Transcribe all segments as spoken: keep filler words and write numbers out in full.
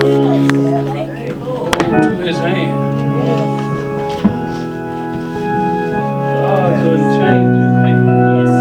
Thank you, Lord. To his hand. God's unchanging hand.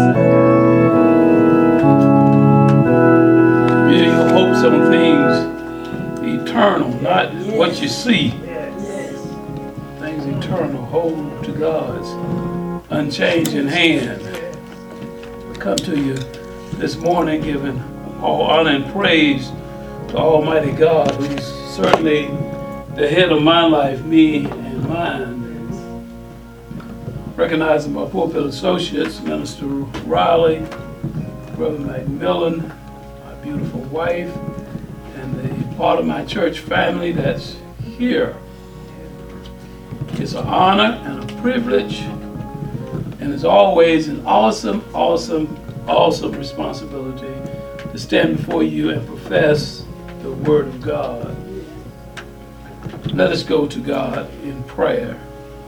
Build your hopes on things eternal, not what you see. Things eternal. Hold to God's unchanging hand. We come to you this morning giving all honor and praise to Almighty God, who's certainly the head of my life, me and mine. Recognizing my pulpit associates, Minister Riley, Brother McMillan, my beautiful wife, and the part of my church family that's here. It's an honor and a privilege, and it's always an awesome, awesome, awesome responsibility to stand before you and profess the Word of God. Let us go to God in prayer.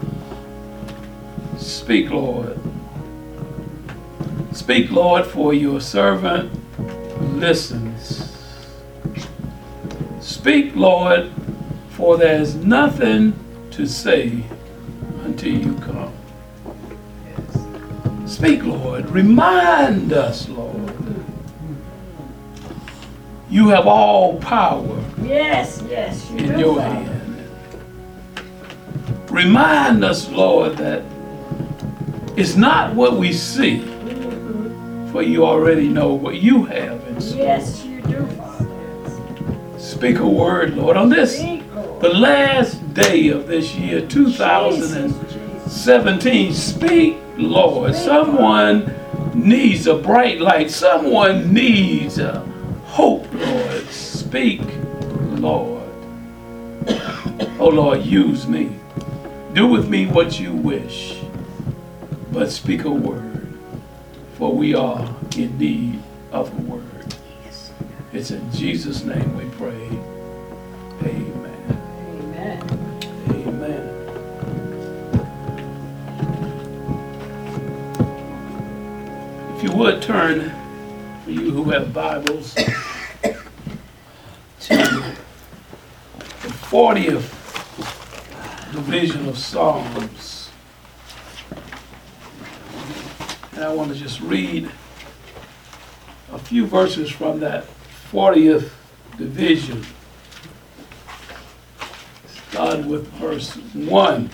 Speak, Lord. Speak, Lord, for your servant listens. Speak, Lord, for there is nothing to say until you come. Speak, Lord. Remind us, Lord. You have all power. Yes, yes, you in do, your Father. hand. Remind us, Lord, that it's not what we see, for you already know what you have in store. Yes, you do, Father. Speak a word, Lord, on this, Speak, Lord. the last day of this year, two thousand seventeen. Speak, Lord. Someone needs a bright light. Someone needs a hope, Lord. Speak, Lord. Oh, Lord, use me. Do with me what you wish, but speak a word, for we are in need of a word. It's in Jesus' name we pray. Amen. Amen. Amen. If you would turn, for you who have Bibles, to the fortieth division of Psalms. And I want to just read a few verses from that fortieth division. Start with verse one.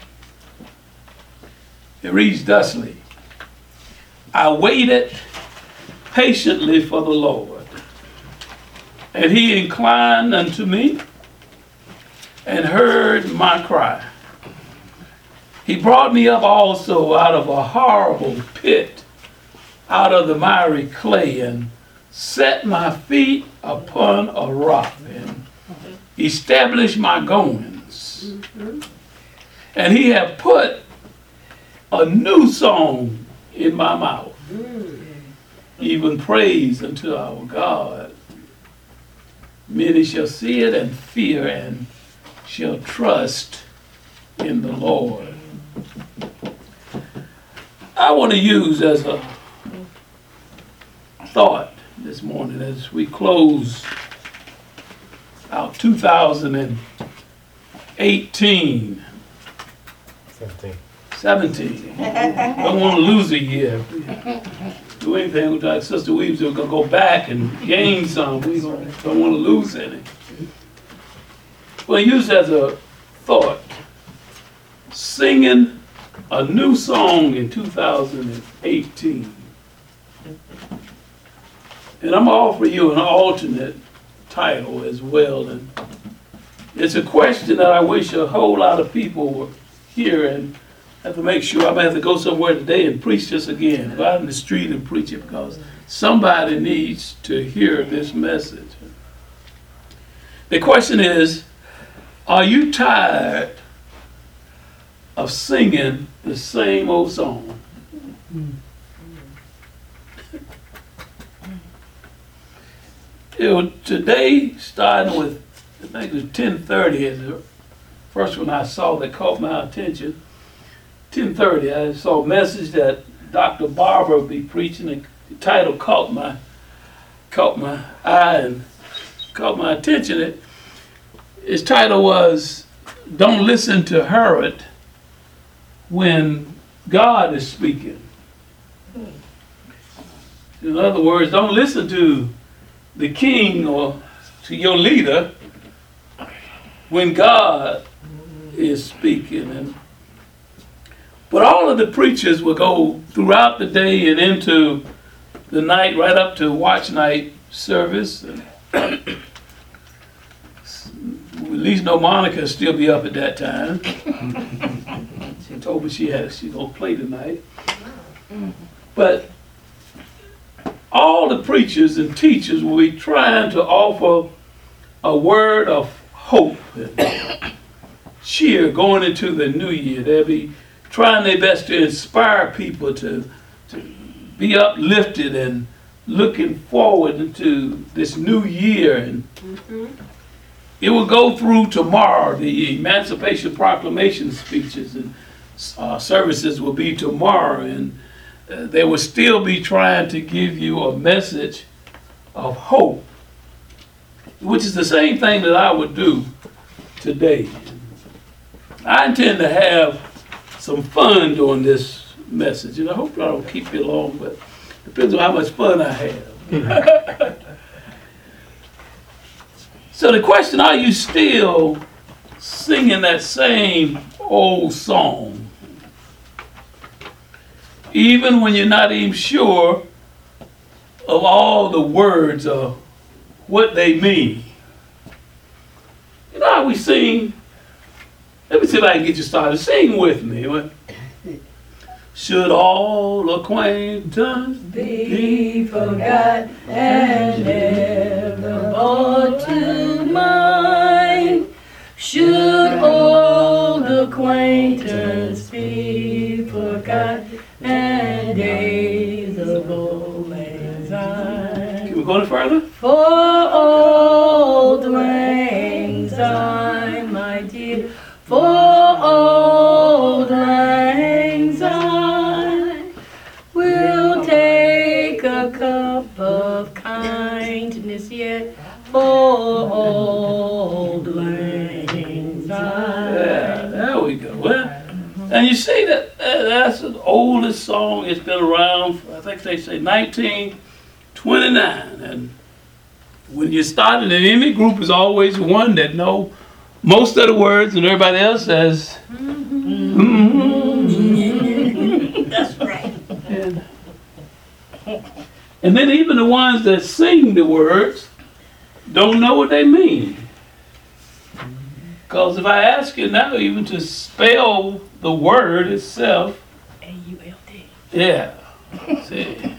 It reads thusly: I waited patiently for the Lord, and he inclined unto me and heard my cry. He brought me up also out of a horrible pit, out of the miry clay, and set my feet upon a rock, and established my goings. And he hath put a new song in my mouth, even praise unto our God. Many shall see it and fear, and shall trust in the Lord. I want to use as a thought this morning as we close out two thousand eighteen. seventeen. seventeen. Don't want to lose a year. Do anything like Sister Weaves, we're going to go back and gain some. We don't want to lose any. Well, use as a thought, singing a new song in two thousand eighteen. And I'm offering you an alternate title as well. And it's a question that I wish a whole lot of people were here, and I have to make sure I might have to go somewhere today and preach this again. Go out in the street and preach it, because somebody needs to hear this message. The question is, are you tired of singing the same old song? You know, today, starting with, I think it was ten thirty, is the first one I saw that caught my attention. ten thirty, I saw a message that Doctor Barber would be preaching. The title caught my caught my eye and caught my attention. It His title was Don't Listen to Herod When God is Speaking. In other words, don't listen to the king or to your leader when God is speaking. And but all of the preachers will go throughout the day and into the night, right up to watch night service. And at least no Monica still be up at that time. She told me she had she's gonna play tonight. But all the preachers and teachers will be trying to offer a word of hope and cheer going into the new year. They'll be trying their best to inspire people to, to be uplifted and looking forward into this new year. And Mm-hmm. it will go through tomorrow. The Emancipation Proclamation speeches and uh, services will be tomorrow, and uh, they will still be trying to give you a message of hope, which is the same thing that I would do today. I intend to have some fun during this message, and I hope I don't keep you long, but it depends on how much fun I have. So the question, are you still singing that same old song? Even when you're not even sure of all the words or what they mean. You know how we sing? Let me see if I can get you started. Sing with me. What? Should all acquaintance Be forgot and never brought to mind. Should old acquaintance be forgot and days of old lang syne. Can we go any further? For old lang syne, my dear, for old lang syne, we'll take a cup of kindness yet for old lang syne. Yeah, there we go. Well, and you see that uh, that's the oldest song. It's been around, I think they say nineteen twenty-nine. And when you start in any group, is always one that know most of the words, and everybody else says, mm-hmm. That's right. And, and then even the ones that sing the words don't know what they mean. Because if I ask you now even to spell the word itself, A U L D. yeah, see,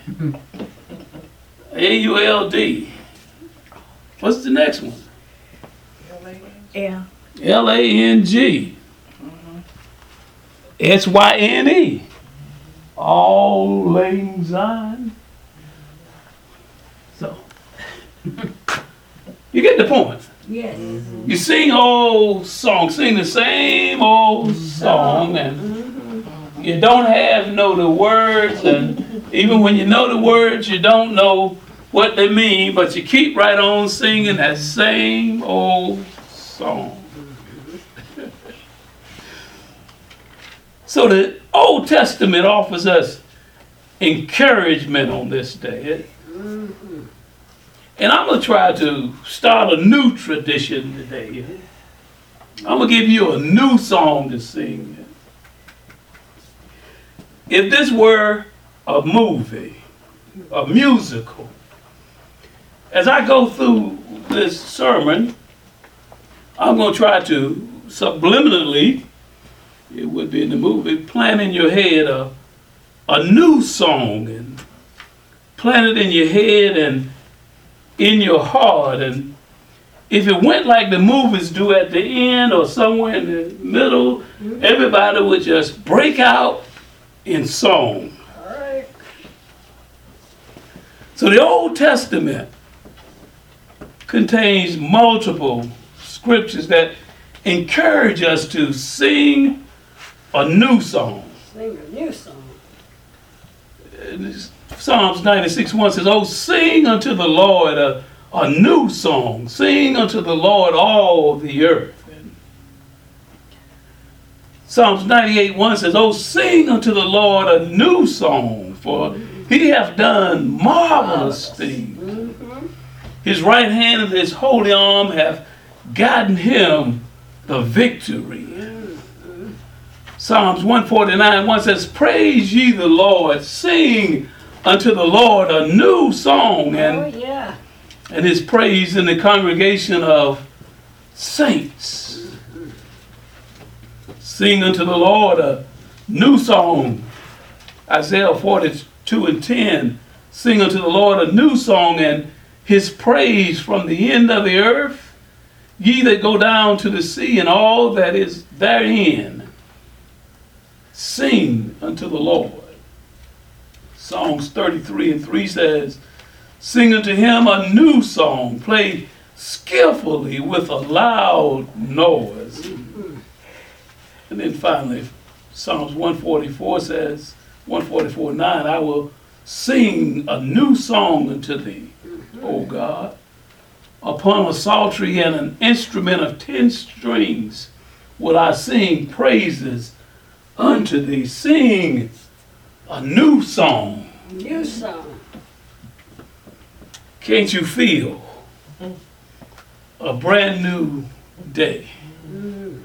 A U L D. What's the next one? Yeah. L A N G. S Y N E. All lang syne. So, you get the point. Yes. You sing old songs, sing the same old song, and you don't have know the words, and even when you know the words, you don't know what they mean, but you keep right on singing that same old song. So the Old Testament offers us encouragement on this day. And I'm going to try to start a new tradition today. I'm going to give you a new song to sing. If this were a movie, a musical, as I go through this sermon, I'm going to try to subliminally, it would be in the movie, plant in your head a, a new song and plant it in your head and in your heart. And if it went like the movies do at the end or somewhere in the middle, everybody would just break out in song. All right. So the Old Testament contains multiple scriptures that encourage us to sing a new song. Sing a new song. And Psalms ninety-six one says, "Oh, sing unto the Lord a, a new song. Sing unto the Lord all the earth. And Psalms ninety-eight one says, oh, sing unto the Lord a new song, for he hath done marvelous things. Mm-hmm. His right hand and his holy arm have gotten him the victory. Psalms one forty-nine one says, praise ye the Lord, sing unto the Lord a new song, Oh, and, yeah. and his praise in the congregation of saints. Sing unto the Lord a new song. Isaiah forty-two and ten, sing unto the Lord a new song, and his praise from the end of the earth, ye that go down to the sea and all that is therein. Sing unto the Lord. Psalms thirty-three and three says, sing unto him a new song, play skillfully with a loud noise. And then finally, Psalms one forty-four says, one forty-four nine, I will sing a new song unto thee, O God. Upon a psaltery and an instrument of ten strings will I sing praises unto thee. Sing a new song. New song. Can't you feel a brand new day? Mm.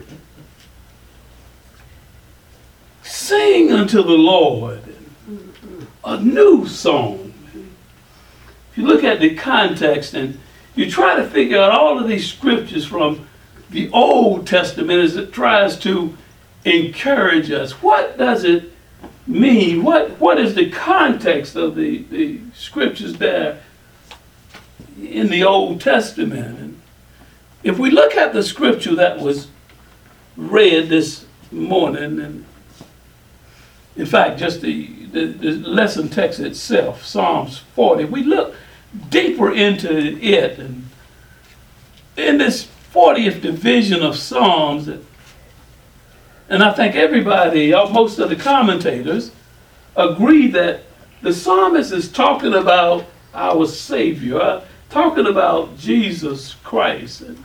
Sing unto the Lord a new song. If you look at the context and you try to figure out all of these scriptures from the Old Testament as it tries to encourage us, what does it mean? What, what is the context of the, the scriptures there in the Old Testament? And if we look at the scripture that was read this morning, and in fact, just the, the, the lesson text itself, Psalms forty, we look deeper into it, and in this fortieth division of Psalms, and I think everybody, or most of the commentators, agree that the psalmist is talking about our Savior, uh, talking about Jesus Christ. And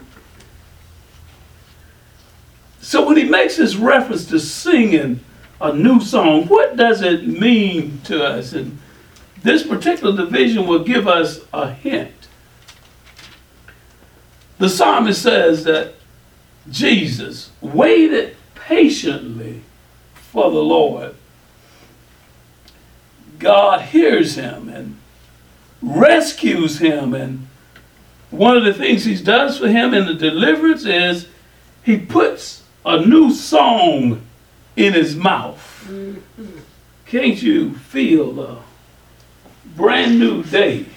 so when he makes this reference to singing a new song, what does it mean to us? And this particular division will give us a hint. The psalmist says that Jesus waited patiently for the Lord. God hears him and rescues him, and one of the things he does for him in the deliverance is he puts a new song in his mouth. Mm-hmm. Can't you feel a brand new day?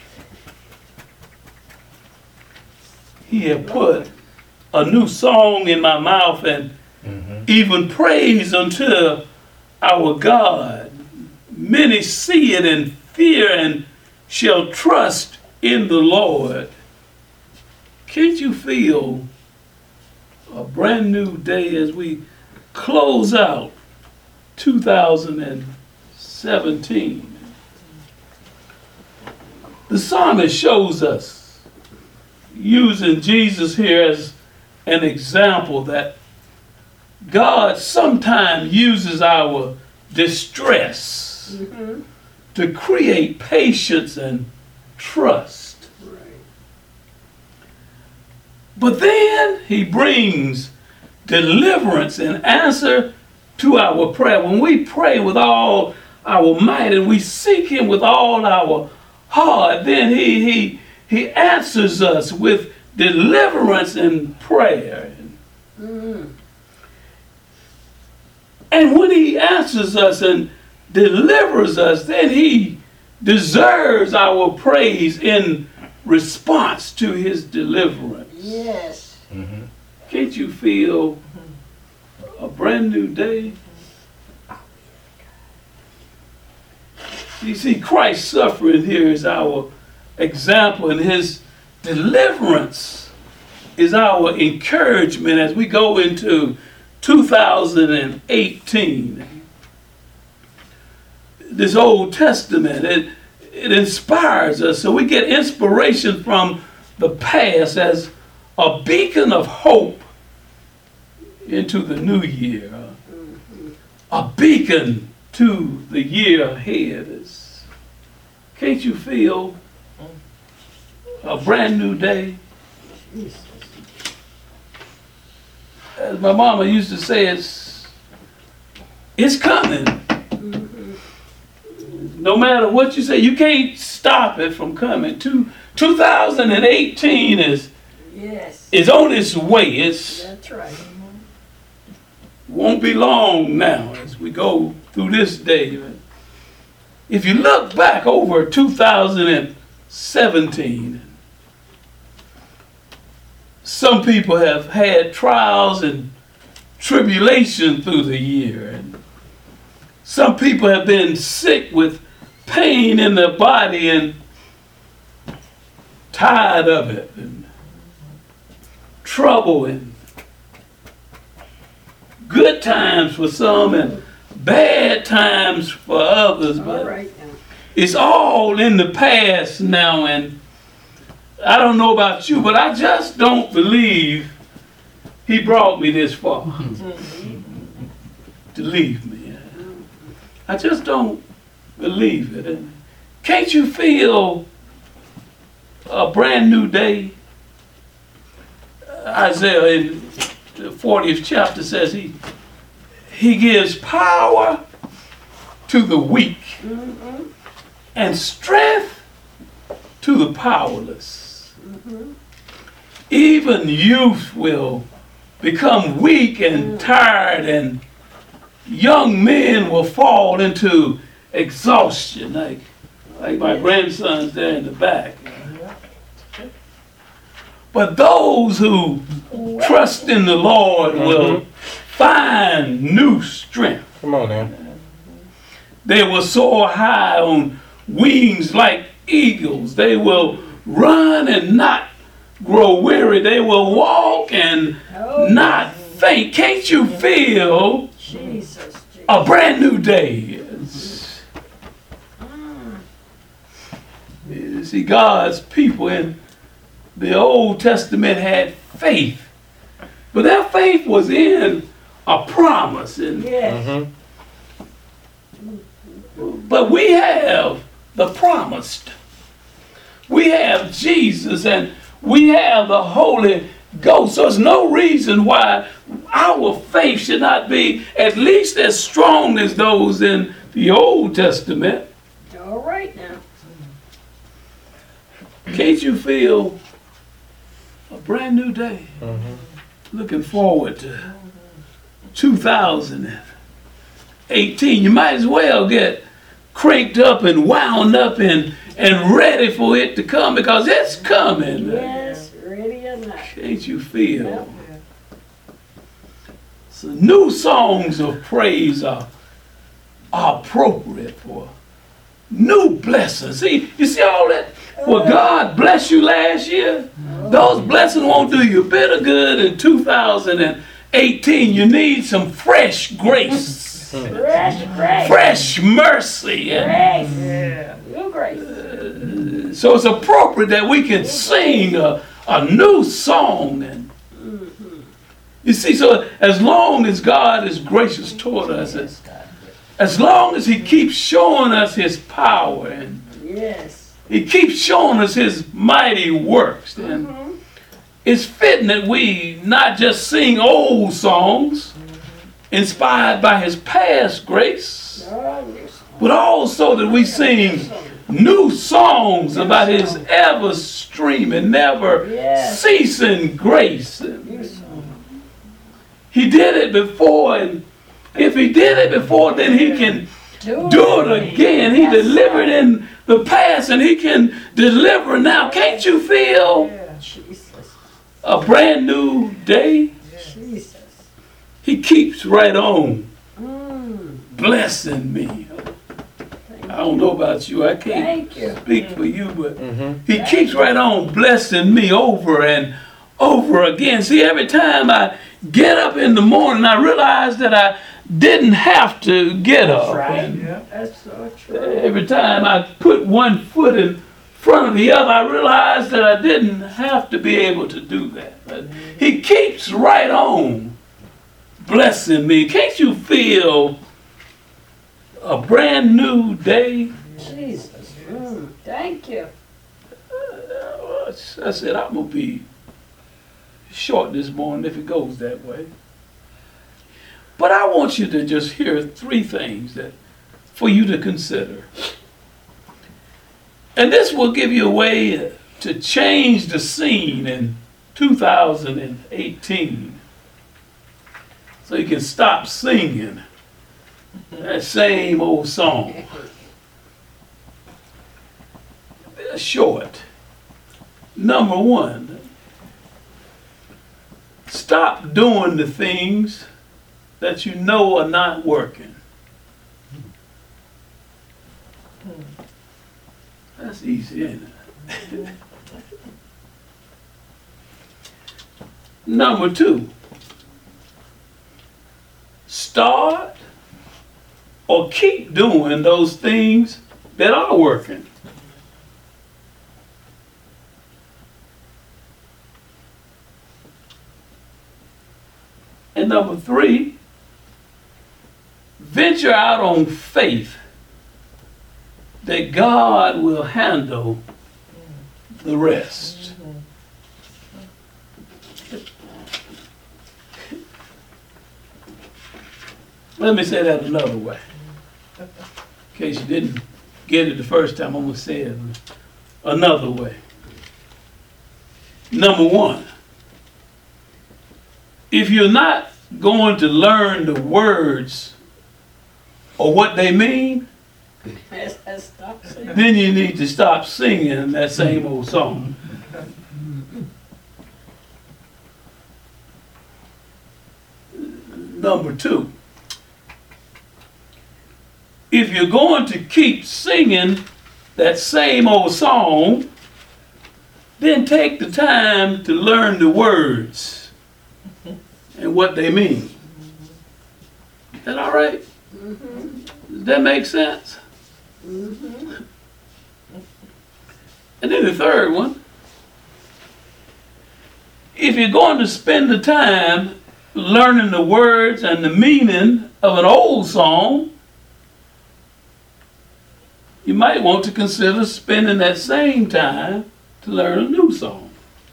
He had put a new song in my mouth, and Mm-hmm. even praise unto our God. Many see it and fear and shall trust in the Lord. Can't you feel a brand new day as we close out two thousand seventeen? The psalmist shows us, using Jesus here as an example, that God sometimes uses our distress Mm-hmm. to create patience and trust. Right. But then he brings deliverance and answer to our prayer. When we pray with all our might and we seek him with all our heart, then he, he, he answers us with deliverance and prayer. Mm. And when he answers us and delivers us, then he deserves our praise in response to his deliverance. Yes. Mm-hmm. Can't you feel a brand new day? You see, Christ's suffering here is our example, and his deliverance is our encouragement as we go into two thousand eighteen. This Old Testament, it, it inspires us. So we get inspiration from the past as a beacon of hope into the new year, a beacon to the year ahead. Is, can't you feel a brand new day? Jesus. As my mama used to say, it's, it's coming. No matter what you say, you can't stop it from coming. Two, two thousand eighteen is, Yes. is on its way. It's That's right. won't be long now as we go through this day. If you look back over two thousand seventeen, some people have had trials and tribulation through the year, and some people have been sick with pain in their body and tired of it, and trouble, and good times for some and bad times for others. All But right now. it's all in the past now, and I don't know about you, but I just don't believe he brought me this far to leave me. I just don't believe it. And can't you feel a brand new day? Isaiah in the fortieth chapter says he he gives power to the weak Mm-hmm. and strength to the powerless. Mm-hmm. Even youth will become weak and tired, and young men will fall into exhaustion, like like my grandson's there in the back. But those who trust in the Lord will find new strength. Come on now. They will soar high on wings like eagles. They will run and not grow weary. They will walk and Oh, not faint. Can't you feel Jesus. Jesus. a brand new day? It's- Mm. you see, God's people in the Old Testament had faith, but their faith was in a promise. And Yes. Mm-hmm. but we have the promised. We have Jesus, and we have the Holy Ghost. So there's no reason why our faith should not be at least as strong as those in the Old Testament. All right now. Can't you feel a brand new day? Mm-hmm. Looking forward to two thousand eighteen. You might as well get cranked up and wound up and, and ready for it to come, because it's coming. Yes, ready or not. Can't you feel? Yep. So new songs of praise are, are appropriate for new blessings. See, you see all that? Well, God bless you last year. Those blessings won't do you a bit of good in two thousand eighteen. You need some fresh grace, Fresh grace. fresh mercy. And Grace. New grace. so it's appropriate that we can sing a, a new song. And you see, so as long as God is gracious toward us, as, as long as he keeps showing us his power, and Yes. he keeps showing us his mighty works, then Mm-hmm. it's fitting that we not just sing old songs inspired by his past grace, Oh, new song. but also that we sing new songs about his ever streaming, never Yes. ceasing grace. And New song. he did it before, and if he did it before, then he can Do, do it again. He Yes. delivered in the past, and he can deliver now. Can't you feel Jesus. a brand new day? Jesus. He keeps right on Mm. blessing me. I don't know about you. I can't Thank you. speak for you, but Mm-hmm. he keeps right on blessing me over and over again. See, every time I get up in the morning, I realize that I didn't have to get up. Right. And That's so true. every time I put one foot in front of the other, I realized that I didn't have to be able to do that. But he keeps right on blessing me. Can't you feel a brand new day? Jesus. Mm. Thank you. Uh, I said, I'm going to be short this morning if it goes that way. But I want you to just hear three things that for you to consider. And this will give you a way to change the scene in two thousand eighteen. So you can stop singing that same old song. They're short. Number one, stop doing the things that you know are not working. That's easy, isn't it? Number two, start or keep doing those things that are working. And number three, venture out on faith that God will handle the rest. Let me say that another way. In case you didn't get it the first time, I'm going to say it another way. Number one, if you're not going to learn the words or what they mean, Stop singing. then you need to stop singing that same old song. Number two, if you're going to keep singing that same old song, then take the time to learn the words and what they mean. Is that all right? Mm-hmm. Does that make sense? Mm-hmm. And then the third one, if you're going to spend the time learning the words and the meaning of an old song, you might want to consider spending that same time to learn a new song.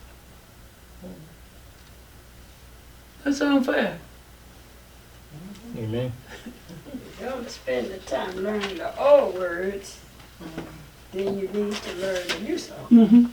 That sound fair? Amen. You don't spend the time learning the old words, then you need to learn the new song. Mm-hmm.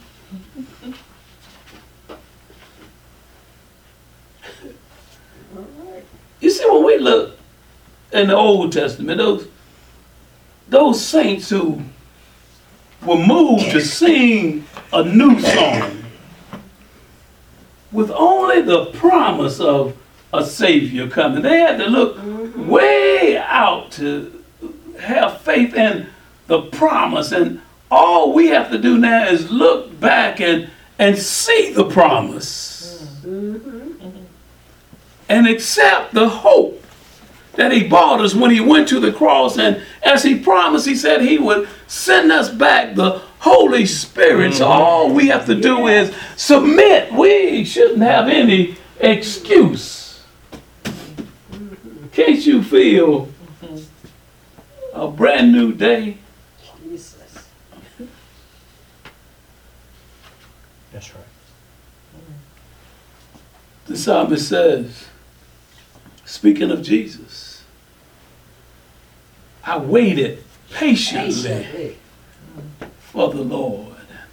All right. You see, when we look in the Old Testament, those those saints who were moved to sing a new song with only the promise of a Savior coming, they had to look Mm-hmm. way out to have faith in the promise. And all we have to do now is look back and, and see the promise Mm-hmm. and accept the hope that he bought us when he went to the cross. And as he promised, he said he would send us back the Holy Spirit. So all we have to do is submit. We shouldn't have any excuse. Can't you feel a brand new day? Jesus. That's right. The psalmist says, speaking of Jesus, I waited patiently Patiently. for the Lord.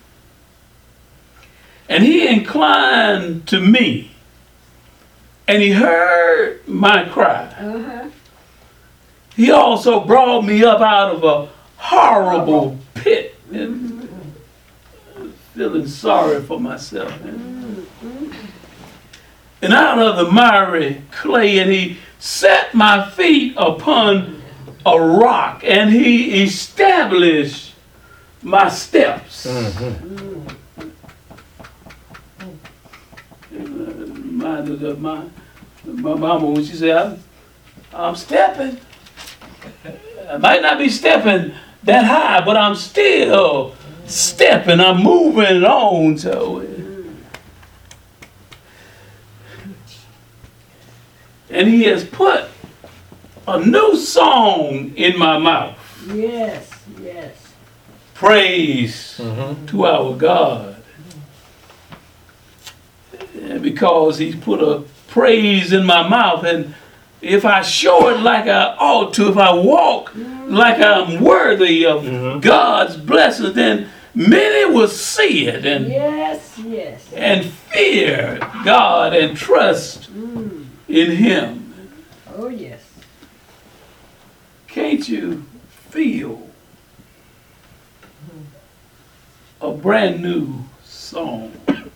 And he inclined to me, and he heard my cry. Uh-huh. He also brought me up out of a horrible pit. And feeling sorry for myself. And out of the miry clay, and he set my feet upon a rock, and he established my steps. Mm-hmm. Reminded of my, my mama when she said, I'm, I'm stepping. I might not be stepping that high, but I'm still stepping, I'm moving on. So, and he has put a new song in my mouth. Yes, yes. Praise Mm-hmm. to our God. And because he's put a praise in my mouth, and if I show it like I ought to, if I walk like I'm worthy of Mhm. God's blessings, then many will see it and, Yes, yes. and fear God and trust Mm. in him. Oh, yes. Can't you feel a brand new song?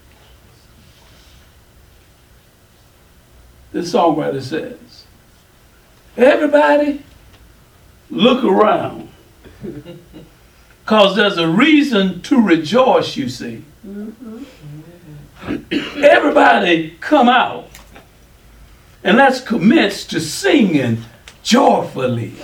The songwriter says, everybody look around, because there's a reason to rejoice, you see. Mm-hmm. Everybody come out and let's commence to singing joyfully.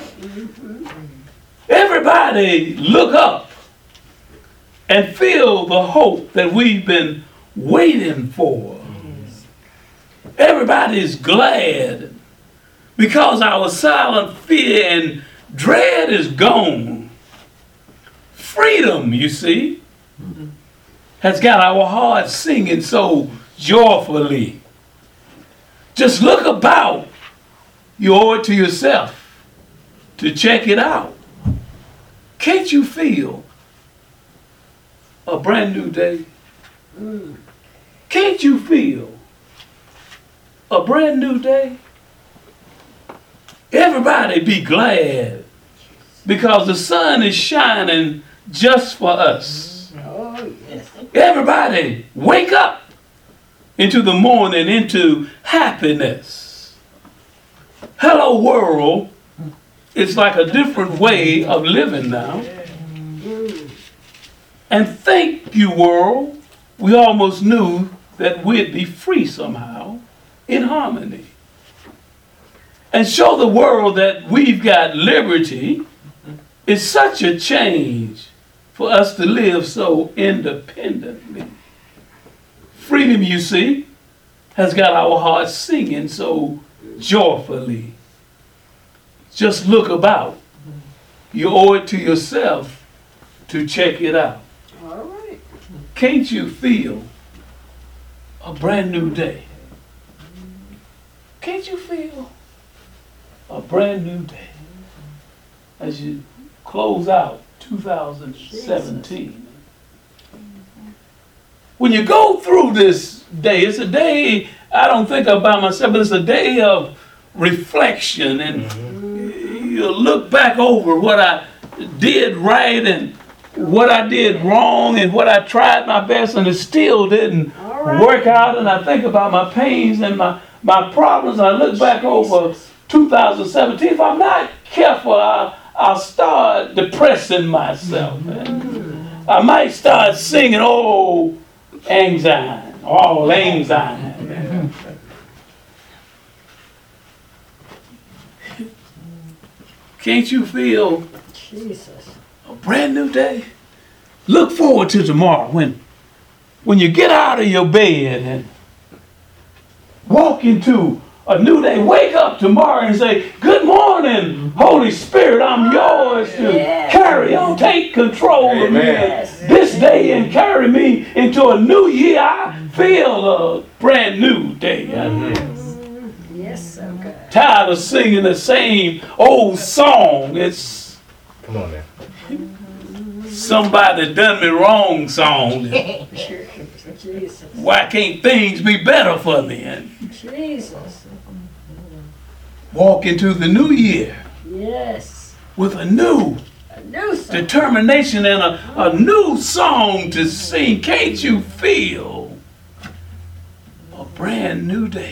Everybody look up and feel the hope that we've been waiting for. Everybody is glad because our silent fear and dread is gone. Freedom, you see, has got our hearts singing so joyfully. Just look about. You owe it to yourself to check it out. Can't you feel a brand new day? Mm. Can't you feel a brand new day? Everybody be glad because the sun is shining just for us. Oh, yes. Everybody wake up into the morning, into happiness. Hello world, it's like a different way of living now. Mm. And thank you world, we almost knew that we'd be free somehow in harmony. And show the world that we've got liberty. It's such a change for us to live so independently. Freedom, you see, has got our hearts singing so joyfully. Just look about. You owe it to yourself to check it out. All right. Can't you feel a brand new day? Can't you feel a brand new day as you close out two thousand seventeen? When you go through this day, it's a day, I don't think about myself, but it's a day of reflection, and you look back over what I did right and what I did wrong and what I tried my best and it still didn't All right. work out, and I think about my pains and my, my problems. I look back over two thousand seventeen. If I'm not careful, I'll, I'll start depressing myself. And I might start singing, oh, anxiety, all anxiety. Can't you feel Jesus. a brand new day? Look forward to tomorrow when, when you get out of your bed and walk into a new day. Wake up tomorrow and say, good morning, Holy Spirit, I'm yours to Yes. carry on. Take control of me Yes. this day and carry me into a new year. I feel a brand new day. Mm. Yes, so good. Tired of singing the same old song. It's Come on now. somebody done me wrong song. Jesus. Why can't things be better for me? And Jesus. walk into the new year Yes. with a new A new song. determination and a, a new song to sing. Can't you feel a brand new day?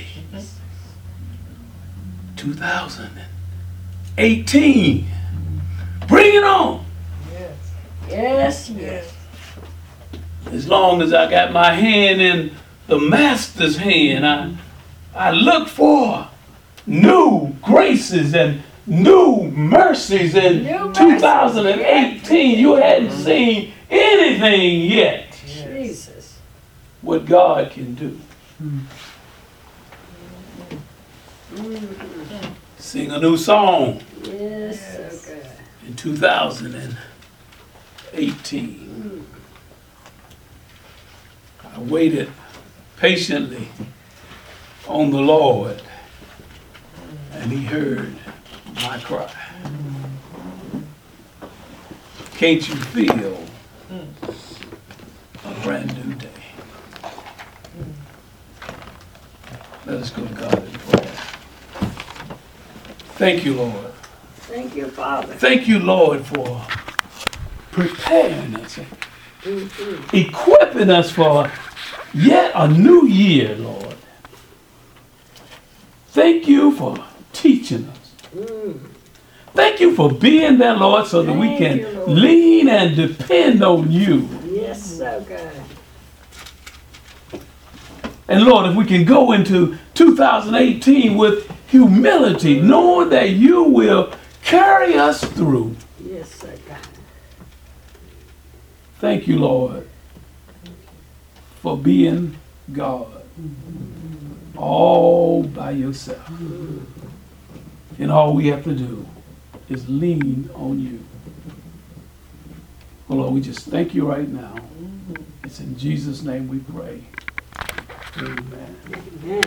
two thousand eighteen. Bring it on. Yes, yes. As long as I got my hand in the master's hand, I, I look for new graces and new mercies in New two thousand eighteen. You hadn't seen anything yet Jesus. what God can do. Mm. Sing a new song Yes, Yes. so good. in two thousand eighteen. I waited patiently on the Lord, and He heard my cry. Can't you feel a brand new day? Let us go to God in prayer. Thank you, Lord. Thank you, Father. Thank you, Lord, for preparing us, Mhm. equipping us for yet a new year, Lord. Thank you for teaching us. Mm. Thank you for being there, Lord, so that we Thank can you, Lord. lean and depend on you. Yes, so good. And Lord, if we can go into two thousand eighteen with humility, knowing that you will carry us through. Yes, so good. Thank you, Lord, for being God all by yourself. And all we have to do is lean on you. Well, Lord, we just thank you right now. It's in Jesus' name we pray. Amen. Amen.